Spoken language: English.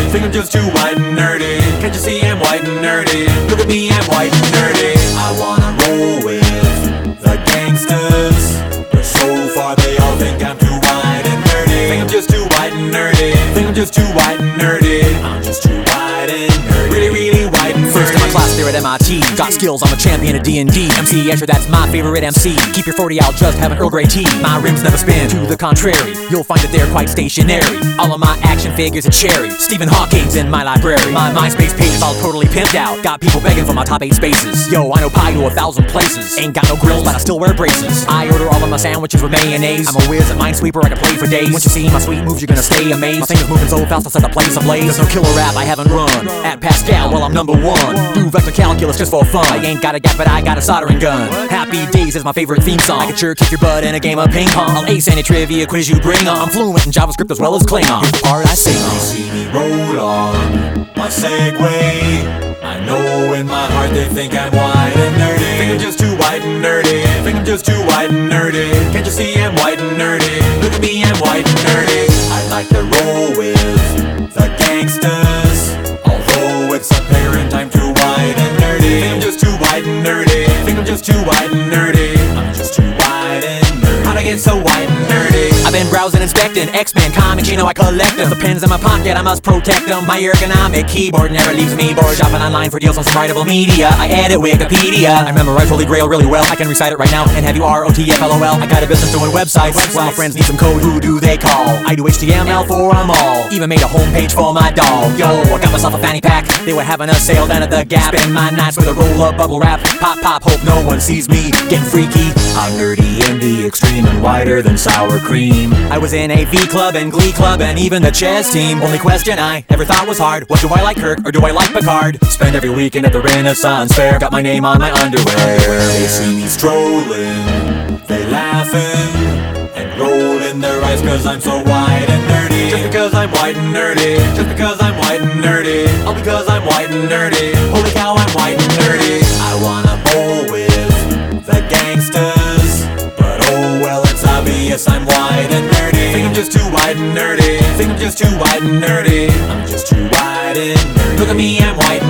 Think I'm just too white and nerdy. Can't you see I'm white and nerdy? Look at me, I'm white and nerdy. I wanna roll with the gangsters, but so far they all think I'm too white and nerdy. Think I'm just too white and nerdy. Think I'm just too white and nerdy. I'm just too white and nerdy. Really, really white and nerdy. First in my class there at MIT. Got skills, I'm a champion at D&D. MC Escher, that's my favorite MC. Keep your 40, I'll just have an Earl Grey tea. My rims never spin, to the contrary. You'll find that they're quite stationary. All of my action figures are cherry. Stephen Hawking's in my library. My MySpace page is all totally pimped out. Got people begging for my top 8 spaces. Yo, I know pie to 1,000 places. Ain't got no grills, but I still wear braces. I order all of my sandwiches with mayonnaise. I'm a whiz at Minesweeper, I can play for days. Once you see my sweet moves, you're gonna stay amazed. My fingers moving so fast, I'll set the place ablaze. There's no killer rap I haven't run. At Pascal, well I'm number 1. Do vector calculus just for fun. I ain't got a gap, but I got a soldering gun. Happy Days is my favorite theme song. I can sure kick your butt in a game of ping pong. I'll ace any trivia quiz you bring on. I'm fluent in JavaScript as well as Klingon. Here's the part I sing on. You see me roll on my Segway. I know in my heart they think I'm white and nerdy. Think I'm just too white and nerdy. Think I'm just too white and nerdy. Can't you see I'm white and nerdy? Look at me, I'm white and nerdy. I like to roll with the gangsters, although it's apparent I'm too white and nerdy. Think I'm just too white and nerdy. Think I'm just too white and nerdy. I'm just too white and nerdy. How'd I get so white and nerdy? I've been browsing, inspecting X-Men comics, you know I collect them. The pens in my pocket, I must protect them. My ergonomic keyboard never leaves me bored. Shopping online for deals on some writable media. I edit Wikipedia. I memorize Holy Grail really well. I can recite it right now and have you ROTFLOL. I got a business doing websites. When my friends need some code, who do they call? I do HTML for them all. Even made a homepage for my dog. Yo, I got myself a fanny pack. They were having a sale down at the Gap. Spend my nights with a roll-up bubble wrap. Pop, pop, hope no one sees me getting freaky. I'm nerdy in the extreme and whiter than sour cream. I was in AV Club and Glee Club and even the chess team. Only question I ever thought was hard: what do I like, Kirk, or do I like Picard? Spend every weekend at the Renaissance Fair. Got my name on my underwear. They see me strolling, they laughing and rolling their eyes, cause I'm so white and nerdy. Just because I'm white and nerdy. Just because I'm white and nerdy. All because I'm white and nerdy. Holy cow, I'm white and nerdy. I wanna bowl with the gangsters, but oh well, it's obvious I'm white and nerdy. Think I'm just too white and nerdy. Think I'm just too white and nerdy. I'm just too white and nerdy. Look at me, I'm white and